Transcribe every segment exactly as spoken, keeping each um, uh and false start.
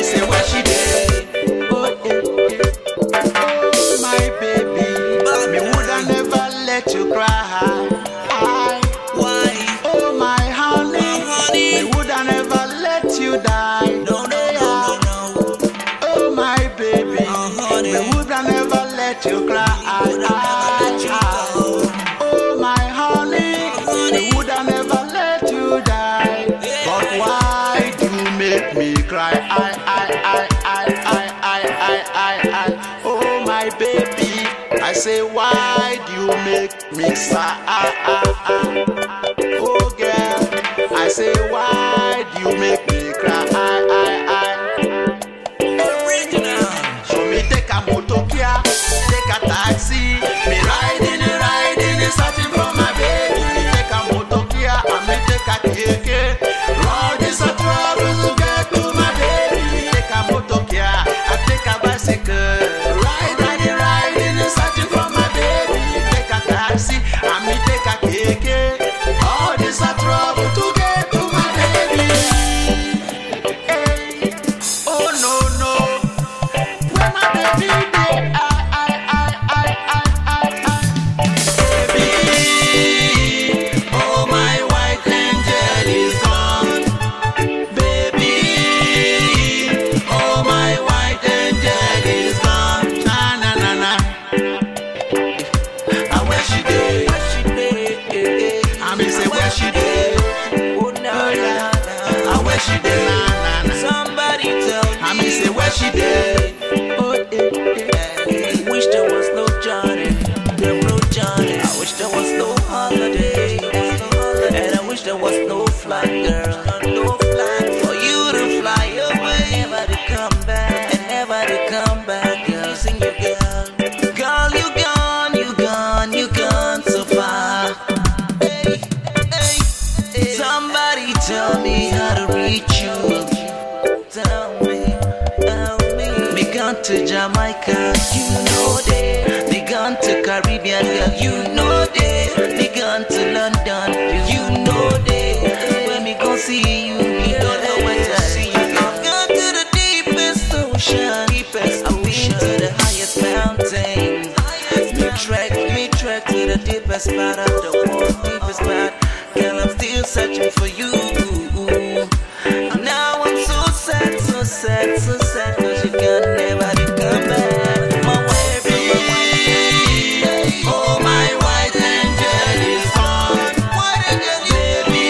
say where she dey? Oh, oh, oh, my baby, me woulda never let you cry. I, Why? oh my honey, Oh, honey. me woulda never let you die. No, no, no, no, no. Oh my baby, Oh, honey. me woulda never let you cry. Woulda never let you go. Oh my honey, me woulda never let you die. But why do you make me cry? I, I, I, I, I, I, I, I, I. Oh my baby, I say why do you make me sad? Oh girl, I say why do you make me cry? I, I, I. Original. So me take a motokia, take a taxi, me riding, riding, searching for my baby. Me take a motokia and me take a keke. Road is a trouble to get to my baby. Me take a motokia, I take a bicycle, ride, riding, riding, searching for my baby. Me take a taxi and me take a keke. All this a trouble to get to my baby. Hey, oh no no. Where my baby dey? I, I, I, I, I, I, I. Baby, oh my white angel is gone. Baby, oh my white angel is gone. Na na na na. Ah, where she dey? Where she dey? I mean say where she dey? Oh, no, Oh yeah. no, Ah, where she dey? Na na no. na. Somebody tell me. I mean say where she dey? Oh eh eh. I wish there was no Johnny, there no Johnny. I wish there was no holiday, and I wish there was no flight, girl, no flight for you to fly away, never to come back, and never to come back, girl. Sing you, girl, girl, you gone, you gone, you gone so far. Hey, hey, hey. Somebody tell me how to reach you. Tell me, tell me. Me gone to Jamaica, you know that. Me gone to Caribbean, girl, you know that. Me gone to London, you know that. When me go see you, me don't know where to see you. I've gone to the deepest ocean, deepest I've been to the highest mountain. Me trek, me trek to the deepest part of the world, deepest part. Girl, I'm still searching for you. Now I'm so sad, so sad, so sad, cause you can never come back. My baby, Oh my white angel is gone. what a baby.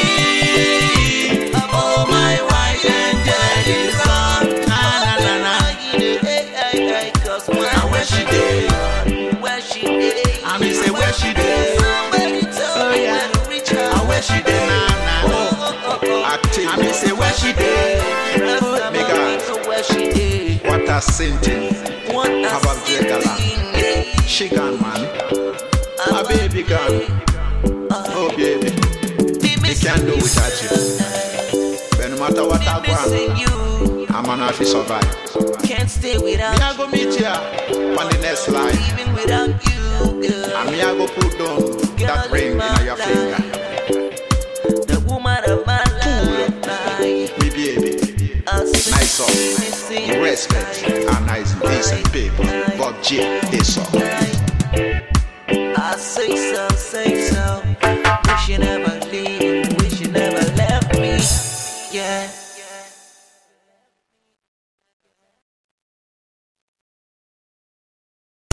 Oh my white angel is gone. Na na na na. Cause Now where she dey? where she dey? I mean say where she dey? Somebody tell Oh, me yeah. where to reach her. Ah, where she dey? Na na. Oh, oh, oh. Active. I mean say where she dey? Last time Me I God. went to where she dey. What a sinting. What a How about silly Jegala? thing. She gone man. My baby gone. Oh baby, me can't do without you. But no matter what I Missing want, you, I'm gonna have to survive. can't stay without Me I go meet ya on the next life. even without you, girl. And me I go put down that ring in your finger. The woman of my life, Me baby, nice up, missing respect, and nice decent people. Bob J, this up.